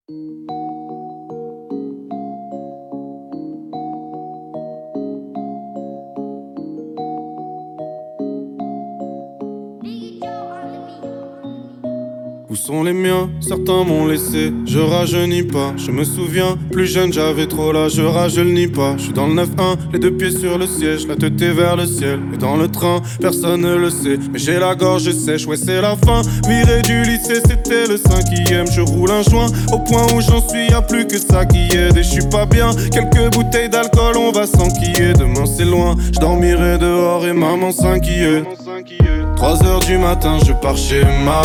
Où sont les miens? Certains m'ont laissé, je rajeunis pas. Je me souviens, plus jeune j'avais trop l'âge, je rajeunis pas. Je suis dans le 9-1, les deux pieds sur le siège, la tête est vers le ciel. Et dans le train, personne ne le sait, mais j'ai la gorge sèche, ouais c'est la fin. Viré du lycée, c'était le 5e. Je roule un joint, au point où j'en suis, y'a plus que ça qui aide. Et je suis pas bien, quelques bouteilles d'alcool, on va s'enquiller. Demain c'est loin, je dormirai dehors et maman s'inquiète. 3h du matin, je pars chez ma.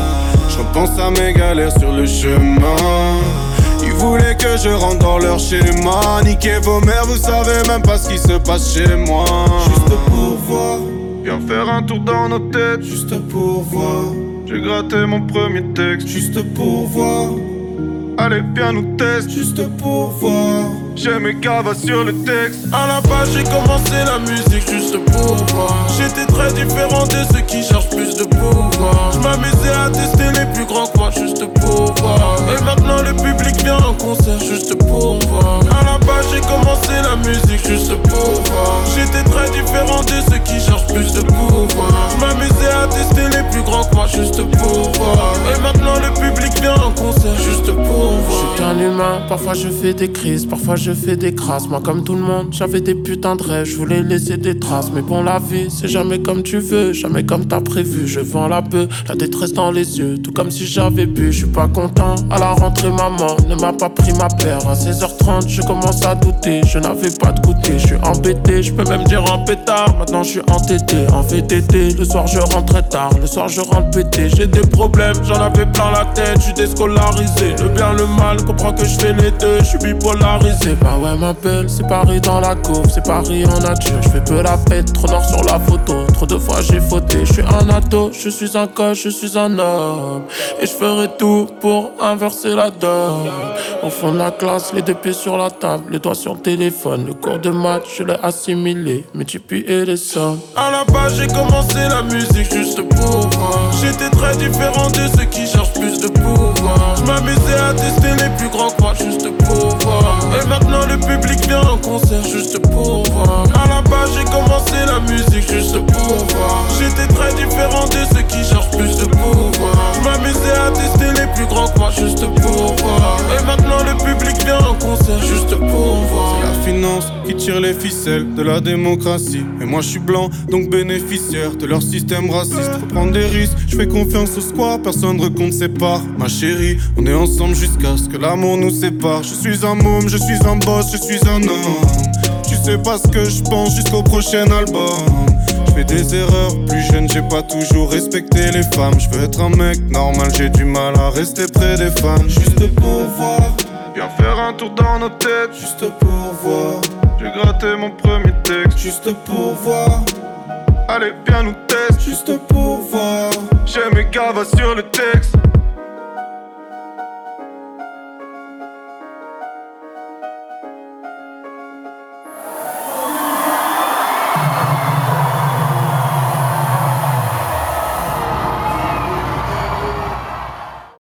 Je repense à mes galères sur le chemin. Ils voulaient que je rentre dans leur schéma. Niquez vos mères, vous savez même pas ce qui se passe chez moi. Juste pour voir, viens faire un tour dans nos têtes. Juste pour voir, j'ai gratté mon premier texte. Juste pour voir, allez viens nous tester. Juste pour voir, j'ai mes cavas sur le texte. À la base j'ai commencé la musique juste pour voir. J'étais très différent de ceux qui cherchent plus de pouvoir. Je m'amusais à tester les plus grands que moi juste pour voir. Et maintenant le public vient en concert juste pour voir. À la base j'ai commencé la musique juste pour voir. J'étais très différent de ceux qui cherchent plus de pouvoir. Je m'amusais à tester les plus grands que moi juste pour voir. Et maintenant le public vient en concert juste pour voir. Je suis qu'un humain, parfois je fais des crises, parfois je fais des crasses. Moi comme tout le monde, j'avais des putains de rêves, je voulais laisser des traces. Mais bon la vie, c'est jamais comme tu veux, jamais comme t'as prévu. Je vends la peur, la détresse dans les yeux, tout comme si j'avais bu. Je suis pas content, à la rentrée maman ne m'a pas pris ma paire. À 16h30 je commence à douter, je n'avais pas de goûter. Je suis embêté, je peux même dire un pétard. Maintenant je suis entêté, en VTT. Le soir je rentre très tard, le soir je rentre pété. J'ai des problèmes, j'en avais plein la tête, je suis déscolarisé. Le bien, le mal, comprends que je fais les deux, je suis bipolarisé. Bah ouais ma belle, c'est Paris dans la cour, c'est Paris en nature. Je fais peu la fête, trop noir sur la photo, trop de fois j'ai fauté. Je suis un ado, je suis un coach, je suis un homme. Et je ferai tout pour inverser la donne. Au fond de la classe, les deux pieds sur la table, les doigts sur le téléphone. Le cours de maths, je l'ai assimilé, multiplier les sommes. À la base j'ai commencé la musique juste pour voir. J'étais très différent de ceux qui cherchent plus de pouvoir. Je m'amusais à tester les plus grands que moi juste pour voir. Et maintenant le public vient en concert juste pour voir. À la base j'ai commencé la musique juste pour voir. J'étais très différent de ceux qui cherchent plus de pouvoir. Je m'amusais à tester les plus grands que moi juste pour voir. Et maintenant le public vient en concert juste pour voir. C'est la finance qui tire les ficelles de la démocratie. Et moi je suis blanc donc bénéficiaire de leur système raciste. Faut prendre des risques, je fais confiance au square, personne ne recompte ses parts. Ma chérie, on est ensemble jusqu'à ce que l'amour nous sépare. Je suis un môme, je suis un boss, je suis un homme. Tu sais pas ce que je pense jusqu'au prochain album. Je fais des erreurs, plus jeune j'ai pas toujours respecté les femmes. Je veux être un mec normal, j'ai du mal à rester près des fans. Juste pour voir, viens faire un tour dans nos têtes. Juste pour voir, j'ai gratté mon premier texte. Juste pour voir, allez viens nous tester. Juste pour voir, j'ai mes cavas sur le texte.